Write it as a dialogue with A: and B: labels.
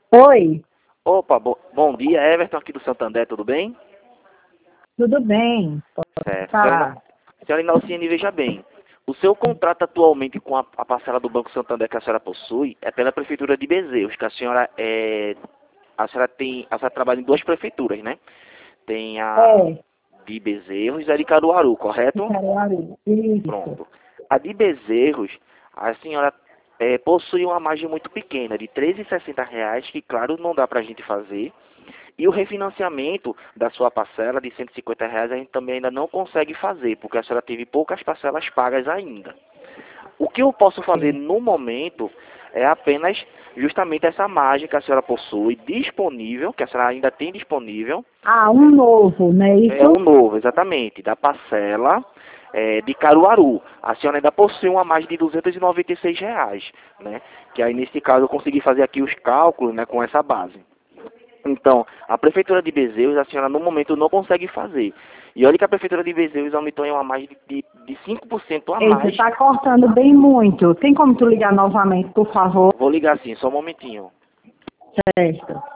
A: Oi,
B: Opa, bom dia, Everton aqui do Santander, tudo bem?
A: tudo bem?
B: Certo.
A: Tá.
B: Senhora Inalciene, veja bem. O seu contrato atualmente com a parcela do Banco Santander que a senhora possui é pela Prefeitura de Bezerros, que a senhora trabalha em duas prefeituras, né? Tem a
A: É,
B: de Bezerros e a de Caruaru,
A: de
B: correto?
A: Caruaru. Isso.
B: Pronto. A de Bezerros, a senhora possui uma margem muito pequena, de R$ 13,60, que claro não dá para a gente fazer. E o refinanciamento da sua parcela de R$ 150 a gente também ainda não consegue fazer, porque a senhora teve poucas parcelas pagas ainda. O que eu posso fazer
A: É.
B: no momento é apenas justamente essa margem que a senhora possui disponível, que a senhora ainda tem disponível,
A: Ah, um novo, não é
B: é
A: isso?
B: um novo, exatamente, da parcela de Caruaru. A senhora ainda possui uma margem de R$ 296, né? Que aí nesse caso eu consegui fazer aqui os cálculos, né, com essa base. Então, a Prefeitura de Bezerros, a senhora no momento não consegue fazer. E olha que a Prefeitura de Bezerros aumentou em uma margem de 5% a
A: Eita,
B: mais.
A: tá cortando bem muito. Tem como tu ligar novamente, por favor?
B: Vou ligar assim, só um momentinho.
A: Certo.